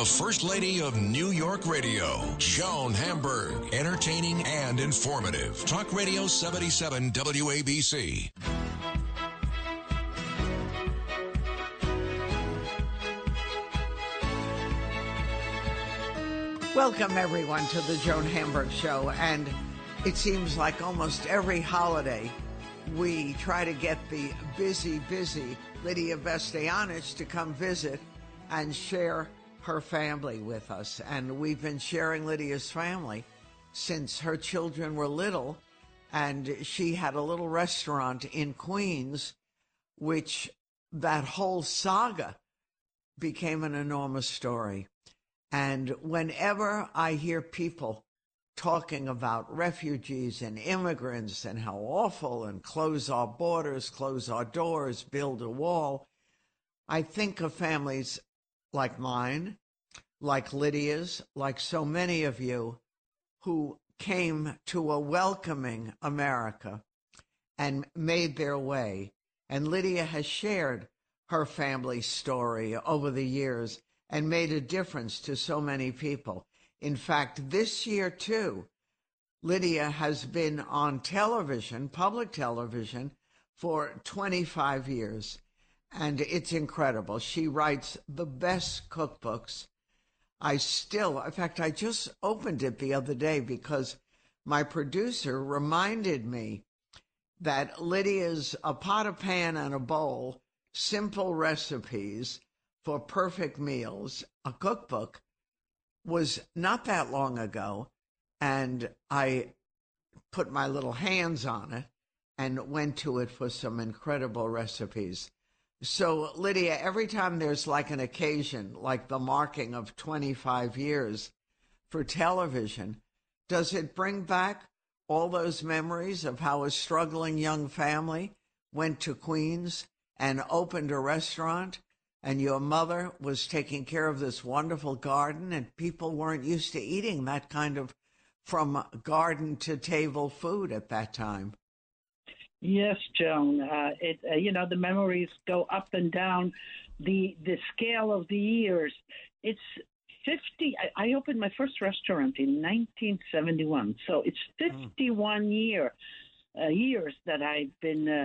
the First Lady of New York Radio, Joan Hamburg. Entertaining and informative. Talk Radio 77 WABC. Welcome, everyone, to the Joan Hamburg Show. And it seems like almost every holiday, we try to get the busy Lydia Bastianich to come visit and share her family with us. And we've been sharing Lydia's family since her children were little. And she had a little restaurant in Queens, which that whole saga became an enormous story. And whenever I hear people talking about refugees and immigrants and how awful and close our borders, close our doors, build a wall, I think of families like mine, like Lydia's, like so many of you who came to a welcoming America and made their way. And Lydia has shared her family's story over the years and made a difference to so many people. In fact, this year, too, Lydia has been on television, public television, for 25 years, and it's incredible. She writes the best cookbooks. In fact, I just opened it the other day because my producer reminded me that Lydia's A Pot, a Pan, and a Bowl, Simple Recipes for Perfect Meals, a cookbook, was not that long ago, and I put my little hands on it and went to it for some incredible recipes. So, Lydia, every time there's like an occasion, like the marking of 25 years for television, does it bring back all those memories of how a struggling young family went to Queens and opened a restaurant, and your mother was taking care of this wonderful garden, and people weren't used to eating that kind of from garden to table food at that time? Yes, Joan. The memories go up and down the scale of the years. It's 50. I opened my first restaurant in 1971, so it's 51 years that I've been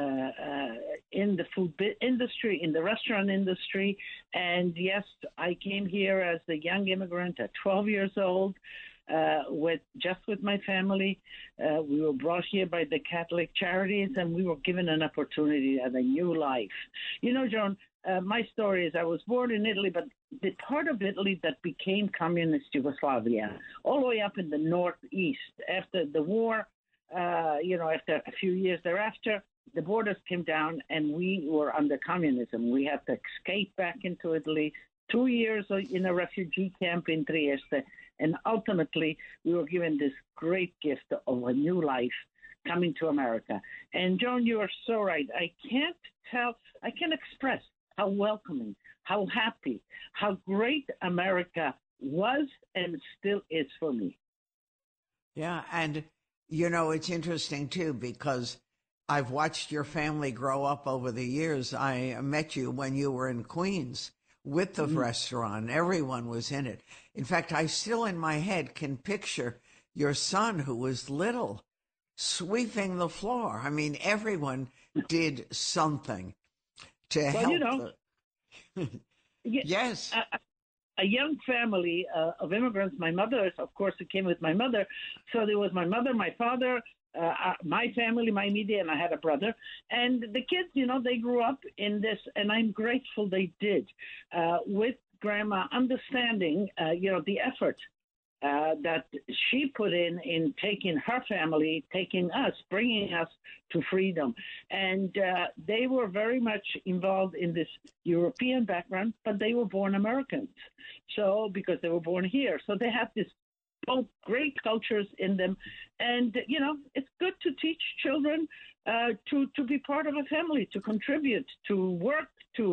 in the food industry, in the restaurant industry. And yes, I came here as a young immigrant at 12 years old with my family. We were brought here by the Catholic Charities, and we were given an opportunity at a new life. You know, Joan, my story is I was born in Italy, but the part of Italy that became communist Yugoslavia, all the way up in the northeast. After the war, after a few years thereafter, the borders came down and we were under communism. We had to escape back into Italy, 2 years in a refugee camp in Trieste, and ultimately we were given this great gift of a new life coming to America. And Joan, you are so right. I can't express how welcoming, how happy, how great America was and still is for me. Yeah, and it's interesting too, because I've watched your family grow up over the years. I met you when you were in Queens with the restaurant. Everyone was in it. In fact, I still in my head can picture your son, who was little, sweeping the floor. I mean, everyone did something to help. Yes. A young family of immigrants. My mother, of course, it came with my mother. So there was my mother, my father, my family, my immediate, and I had a brother. And the kids, they grew up in this, and I'm grateful they did, with Grandma understanding, the effort that she put in taking her family, taking us, bringing us to freedom. And they were very much involved in this European background, but they were born Americans. So, because they were born here. So they have this both great cultures in them. And, it's good to teach children to be part of a family, to contribute, to work, to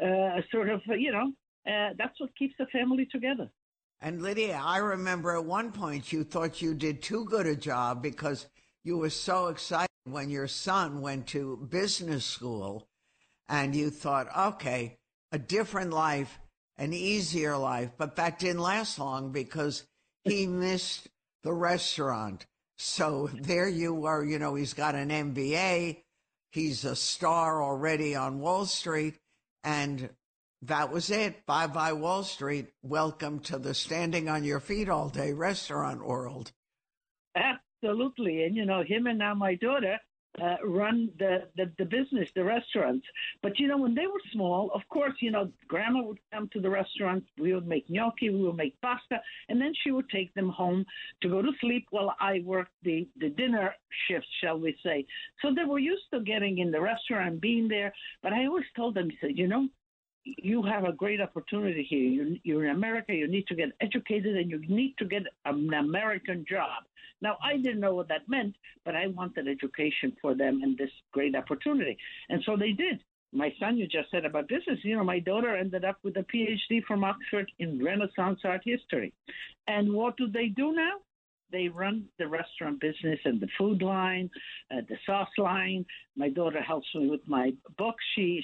that's what keeps the family together. And Lydia, I remember at one point you thought you did too good a job because you were so excited when your son went to business school, and you thought, okay, a different life. an easier life, but that didn't last long because he missed the restaurant. So there you were, he's got an MBA, he's a star already on Wall Street, and that was it. Bye-bye Wall Street. Welcome to the standing on your feet all day restaurant world. Absolutely. And, him and now my daughter run the business, the restaurants. But, when they were small, of course, Grandma would come to the restaurant. We would make gnocchi, we would make pasta, and then she would take them home to go to sleep while I worked the dinner shift, shall we say. So they were used to getting in the restaurant, being there. But I always told them, I said, you have a great opportunity here. You're in America. You need to get educated, and you need to get an American job. Now, I didn't know what that meant, but I wanted education for them and this great opportunity. And so they did. My son, you just said about business, my daughter ended up with a PhD from Oxford in Renaissance art history. And what do they do now? They run the restaurant business and the food line, the sauce line. My daughter helps me with my book. She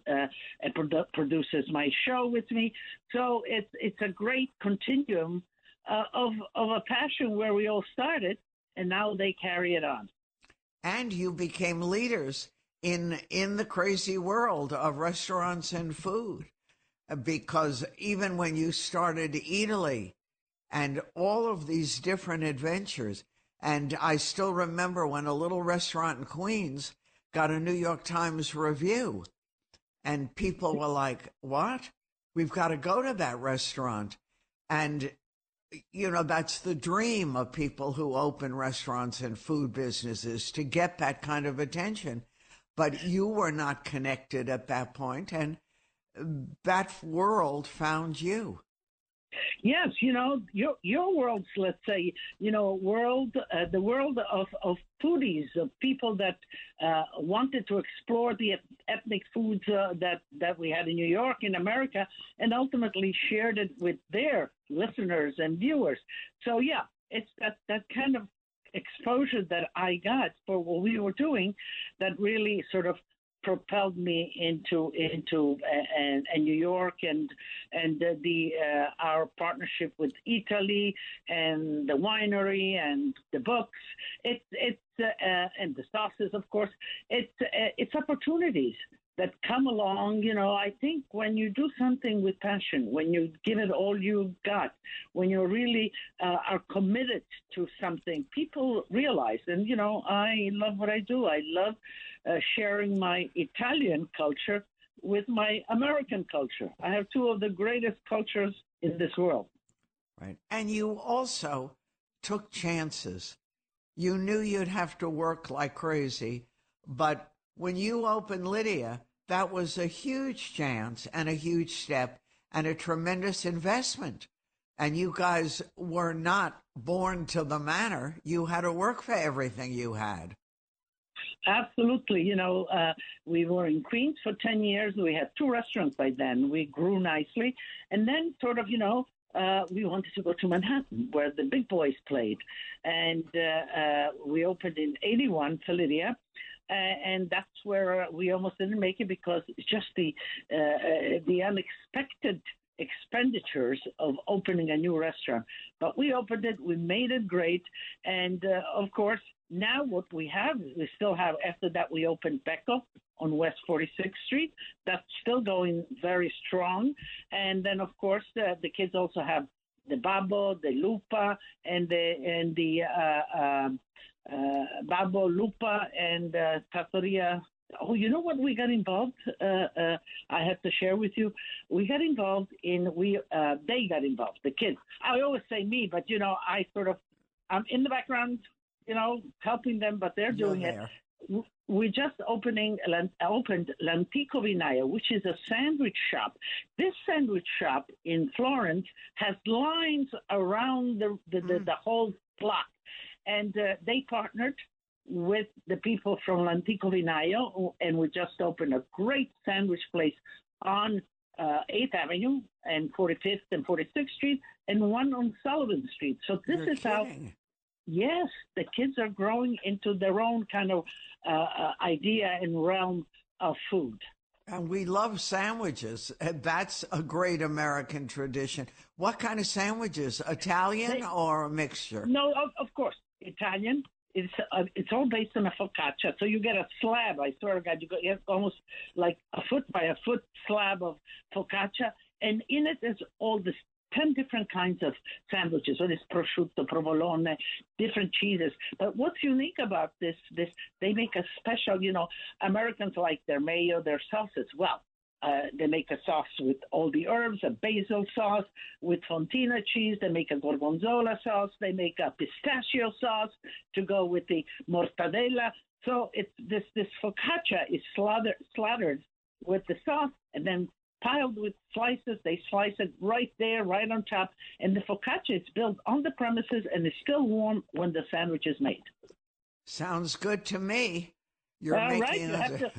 produces my show with me. So it's a great continuum of a passion where we all started, and now they carry it on. And you became leaders in the crazy world of restaurants and food, because even when you started Eataly, and all of these different adventures. And I still remember when a little restaurant in Queens got a New York Times review. And people were like, what? We've got to go to that restaurant. And, that's the dream of people who open restaurants and food businesses, to get that kind of attention. But you were not connected at that point, and that world found you. Yes, your world's, let's say, world, the world of foodies, of people that wanted to explore the ethnic foods that we had in New York, in America, and ultimately shared it with their listeners and viewers. So, yeah, it's that kind of exposure that I got for what we were doing that really sort of propelled me into New York and our partnership with Eataly and the winery and the books. It's and the sauces, of course. It's opportunities that come along. I think when you do something with passion, when you give it all you got, when you really are committed to something, people realize. And I love what I do. I love sharing my Italian culture with my American culture. I have two of the greatest cultures in this world. Right. And you also took chances. You knew you'd have to work like crazy, but when you opened Lydia, that was a huge chance and a huge step and a tremendous investment. And you guys were not born to the manor. You had to work for everything you had. Absolutely. We were in Queens for 10 years. We had 2 restaurants by then. We grew nicely. And then sort of, we wanted to go to Manhattan, where the big boys played. And we opened in 81 for Lydia. And that's where we almost didn't make it because it's just the unexpected expenditures of opening a new restaurant. But we opened it. We made it great. And, of course, now what we still have, after that we opened Becco on West 46th Street. That's still going very strong. And then, of course, the kids also have the Babbo, the Lupa, and the Babbo, Lupa, and Trattoria. Oh, you know what we got involved? I have to share with you. We got involved they got involved, the kids. I always say me, but, I'm in the background, helping them, but they're doing it. We just opened L'Antico Vinaio, which is a sandwich shop. This sandwich shop in Florence has lines around the whole block. And they partnered with the people from L'Antico Vinaio, and we just opened a great sandwich place on 8th Avenue and 45th and 46th Street, and one on Sullivan Street. So this is how, yes, the kids are growing into their own kind of idea and realm of food. And we love sandwiches. And that's a great American tradition. What kind of sandwiches? Italian or a mixture? No, of course, Italian. It's all based on a focaccia. So you get a slab. I swear to God, you have almost like a foot by a foot slab of focaccia, and in it is all this 10 different kinds of sandwiches. So it's prosciutto, provolone, different cheeses. But what's unique about this, they make a special, Americans like their mayo, their sauces. Well, they make a sauce with all the herbs, a basil sauce with fontina cheese. They make a gorgonzola sauce. They make a pistachio sauce to go with the mortadella. So it's this focaccia is slathered with the sauce and then piled with slices. They slice it right there, right on top. And the focaccia is built on the premises and is still warm when the sandwich is made. Sounds good to me. You're all making right,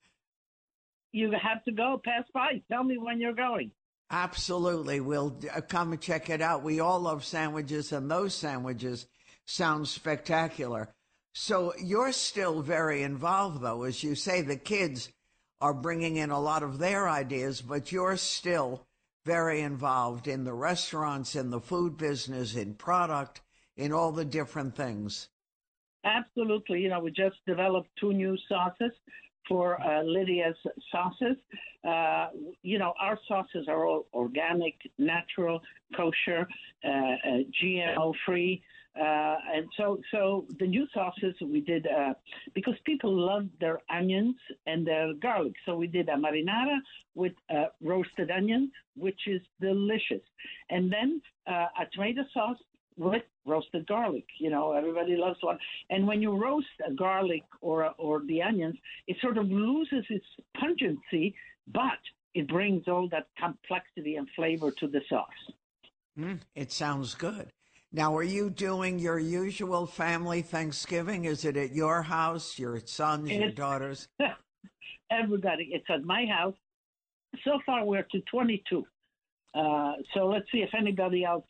you have to go pass by. Tell me when you're going. Absolutely. We'll come and check it out. We all love sandwiches, and those sandwiches sound spectacular. So you're still very involved, though. As you say, the kids are bringing in a lot of their ideas, but you're still very involved in the restaurants, in the food business, in product, in all the different things. Absolutely. We just developed 2 new sauces for Lydia's sauces. Our sauces are all organic, natural, kosher, GMO-free. And so the new sauces we did, because people love their onions and their garlic. So we did a marinara with roasted onions, which is delicious. And then a tomato sauce with roasted garlic. Everybody loves one. And when you roast a garlic or the onions, it sort of loses its pungency, but it brings all that complexity and flavor to the sauce. It sounds good. Now, are you doing your usual family Thanksgiving? Is it at your house, your sons, your daughters? Everybody. It's at my house. So far, we're to 22. So let's see if anybody else,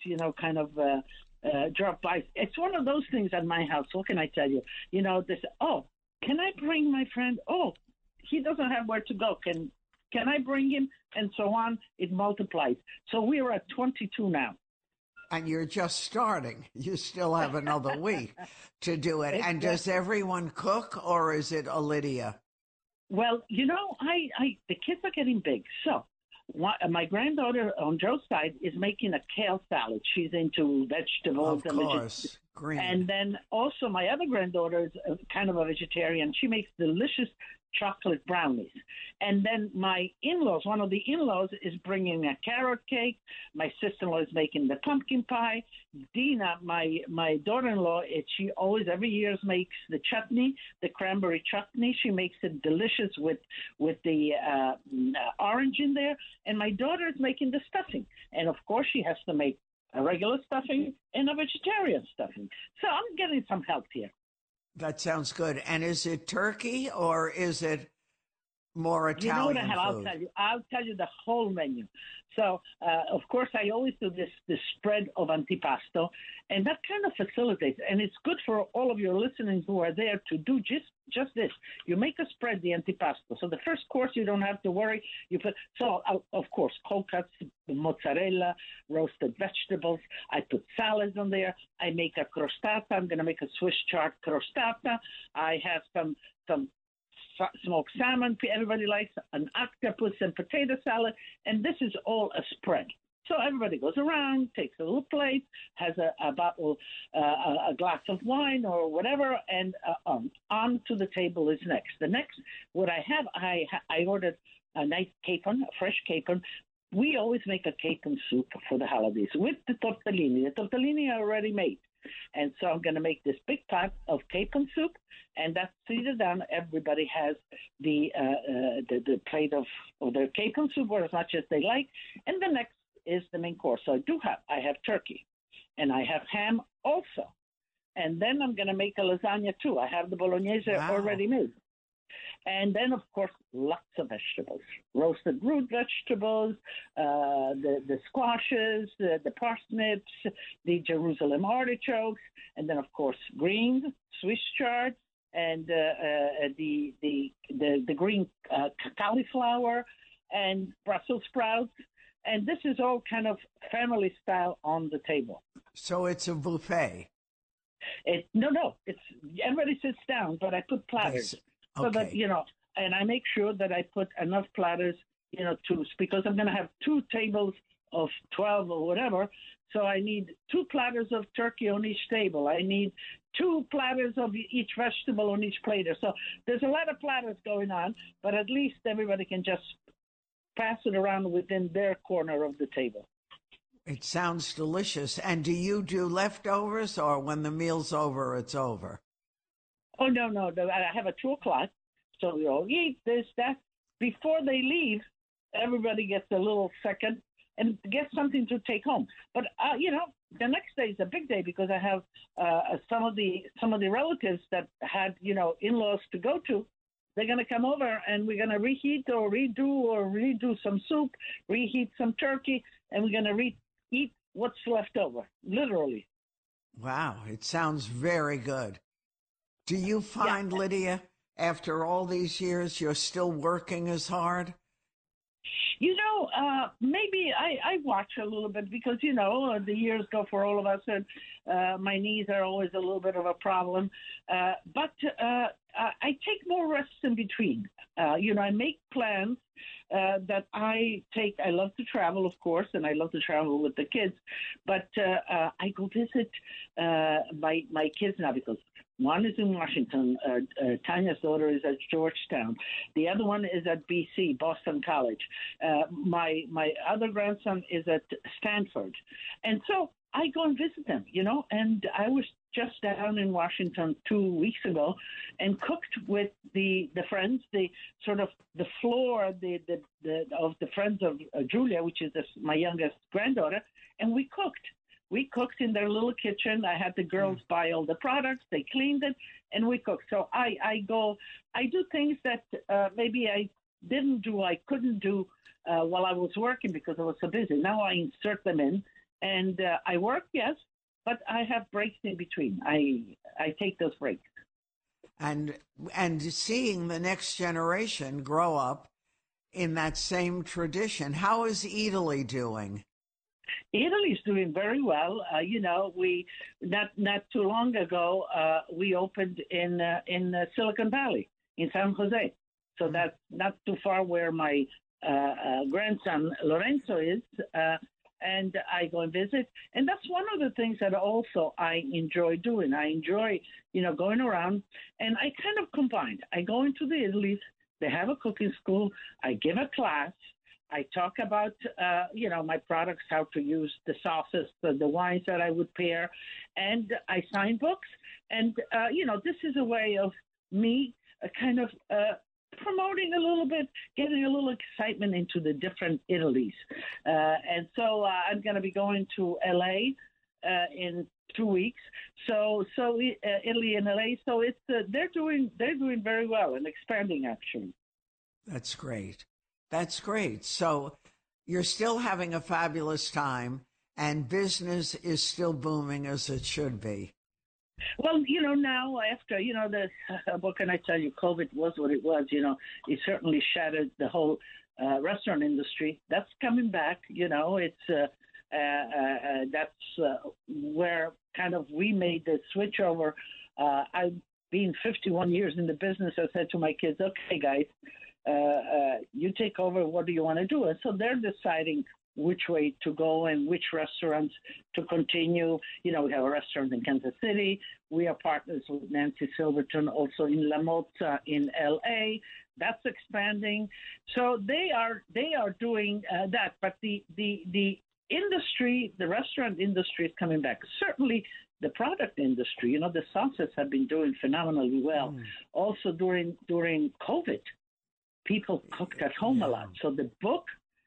drop by. It's one of those things at my house. What can I tell you? They say, "Oh, can I bring my friend? Oh, he doesn't have where to go. Can I bring him?" And so on. It multiplies. So we are at 22 now. And you're just starting. You still have another week to do it. And does everyone cook, or is it Lydia? Well, the kids are getting big. So my granddaughter on Joe's side is making a kale salad. She's into vegetables. Of course, green. And then also my other granddaughter is kind of a vegetarian. She makes delicious chocolate brownies. And then my in-laws, one of the in-laws is bringing a carrot cake. My sister-in-law is making the pumpkin pie. Dina, my daughter-in-law, she always every year makes the chutney, the cranberry chutney. She makes it delicious with the orange in there. And my daughter is making the stuffing. And of course she has to make a regular stuffing and a vegetarian stuffing. So I'm getting some help here. That sounds good. And is it turkey or is it more Italian food? I'll tell you the whole menu. So, of course, I always do this spread of antipasto, and that kind of facilitates. And it's good for all of your listeners who are there to do just this. You make a spread, the antipasto. So the first course, you don't have to worry. Of course, cold cuts, mozzarella, roasted vegetables. I put salads on there. I make a crostata. I'm going to make a Swiss chard crostata. I have some smoked salmon, everybody likes, an octopus and potato salad, and this is all a spread. So everybody goes around, takes a little plate, has a bottle, a glass of wine or whatever, and on to the table is next. The next, what I have, I ordered a nice capon, a fresh capon. We always make a capon soup for the holidays with the tortellini. The tortellini are already made. And so I'm going to make this big pot of capon soup, and that's seated down. Everybody has the plate of their capon soup, or as much as they like. And the next is the main course. So I have turkey, and I have ham also. And then I'm going to make a lasagna too. I have the bolognese already made. And then, of course, lots of vegetables, roasted root vegetables, the squashes, the parsnips, the Jerusalem artichokes, and then, of course, greens, Swiss chard, and the green cauliflower and Brussels sprouts. And this is all kind of family style on the table. So it's a buffet. No, it's everybody sits down, but I put platters so that and I make sure that I put enough platters, because I'm going to have 2 tables of 12 or whatever. So I need 2 platters of turkey on each table. I need 2 platters of each vegetable on each platter. So there's a lot of platters going on, but at least everybody can just pass it around within their corner of the table. It sounds delicious. And do you do leftovers, or when the meal's over, it's over? Oh, no. I have a 2 o'clock. So we all eat this, that. Before they leave, everybody gets a little second and gets something to take home. But, the next day is a big day because I have some of the relatives that had, in-laws to go to. They're going to come over, and we're going to reheat or redo some soup, reheat some turkey, and we're going to eat what's left over, literally. Wow, it sounds very good. Do you find, Lydia, after all these years, you're still working as hard? Maybe I watch a little bit because, the years go for all of us, and my knees are always a little bit of a problem. But I take more rests in between. I make plans that I take. I love to travel, of course, and I love to travel with the kids. But I go visit my kids now because one is in Washington. Tanya's daughter is at Georgetown. The other one is at BC, Boston College. My other grandson is at Stanford. And so I go and visit them, and I was just down in Washington 2 weeks ago and cooked with the friends, the sort of the floor of the friends of Julia, which is my youngest granddaughter, and we cooked. We cooked in their little kitchen. I had the girls buy all the products. They cleaned it, and we cooked. So I do things that maybe I couldn't do while I was working because I was so busy. Now I insert them in, and I work, yes, but I have breaks in between. I take those breaks. And seeing the next generation grow up in that same tradition. How is Italy doing? Italy's doing very well. We not too long ago we opened in Silicon Valley in San Jose, so that's not too far where my grandson Lorenzo is, and I go and visit. And that's one of the things that also I enjoy doing. I enjoy going around, and I kind of combined. I go into the Italy's. They have a cooking school. I give a class. I talk about, my products, how to use the sauces, the wines that I would pair, and I sign books. And, this is a way of me kind of promoting a little bit, getting a little excitement into the different Italies. And so I'm going to be going to L.A. In 2 weeks. So Italy and L.A. So it's they're doing very well and expanding, actually. That's great. That's great. So you're still having a fabulous time, and business is still booming as it should be. Well, now after, what can I tell you? COVID was what it was. It certainly shattered the whole restaurant industry. That's coming back. It's that's where kind of we made the switch over. I've been 51 years in the business. I said to my kids, okay, guys, you take over. What do you want to do? And so they're deciding which way to go and which restaurants to continue. We have a restaurant in Kansas City. We are partners with Nancy Silverton also in La Mozza in L.A. That's expanding. So they are doing that. But the industry, the restaurant industry is coming back. Certainly the product industry, the sauces have been doing phenomenally well. Also during COVID, people cooked at home a lot. So the book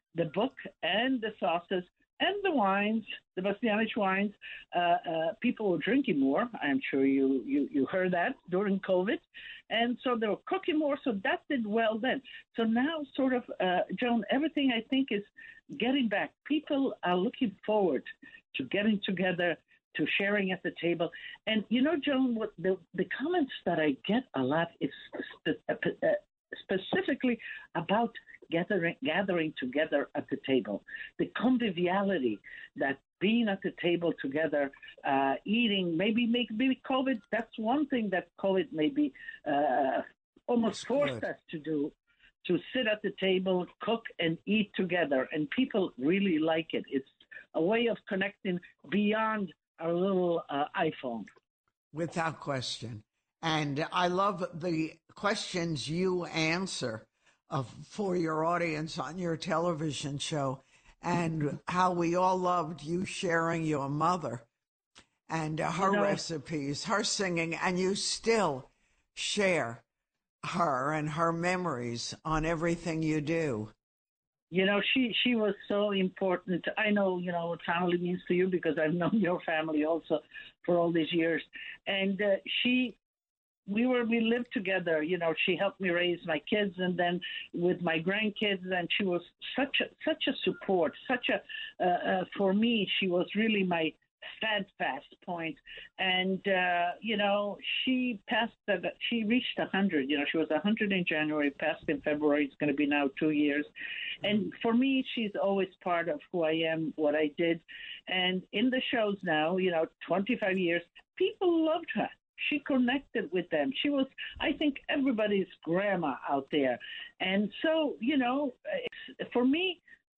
and the sauces and the wines, the Bastianich wines, people were drinking more. I'm sure you heard that during COVID. And so they were cooking more. So that did well then. So now sort of, Joan, everything I think is getting back. People are looking forward to getting together to sharing at the table. And Joan, what the comments that I get a lot is specifically about gathering together at the table, the conviviality that being at the table together, eating, maybe COVID. That's one thing that COVID maybe almost forced us to do. To sit at the table, cook, and eat together. And people really like it. It's a way of connecting beyond our little iPhone. Without question. And I love the questions you answer for your audience on your television show, and how we all loved you sharing your mother and her recipes, her singing, and you still share her and her memories on everything you do. She was so important. I know, what family means to you because I've known your family also for all these years. And we lived together. She helped me raise my kids, and then with my grandkids. And she was such a support. For me, she was really my steadfast point. And she reached 100. She was 100 in January, passed in February. It's going to be now 2 years. And for me, she's always part of who I am, what I did. And in the shows now, 25 years, people loved her. She connected with them. She was, I think, everybody's grandma out there. And so, for me,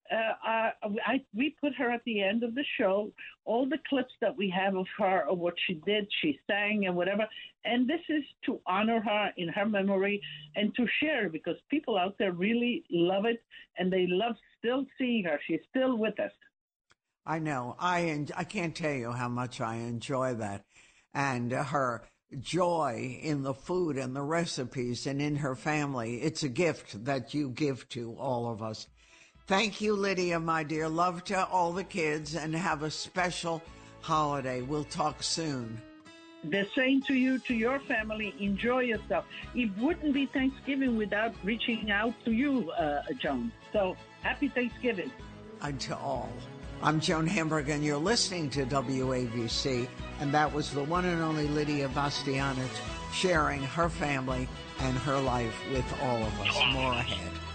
we put her at the end of the show, all the clips that we have of her, of what she did, she sang and whatever. And this is to honor her in her memory and to share, because people out there really love it, and they love still seeing her. She's still with us. I know. I can't tell you how much I enjoy that. And her joy in the food and the recipes and in her family. It's a gift that you give to all of us. Thank you, Lydia, my dear. Love to all the kids, and have a special holiday. We'll talk soon. The same to you, to your family. Enjoy yourself. It wouldn't be Thanksgiving without reaching out to you, Joan. So happy Thanksgiving. And to all. I'm Joan Hamburg, and you're listening to WABC. And that was the one and only Lydia Bastianich sharing her family and her life with all of us. More ahead.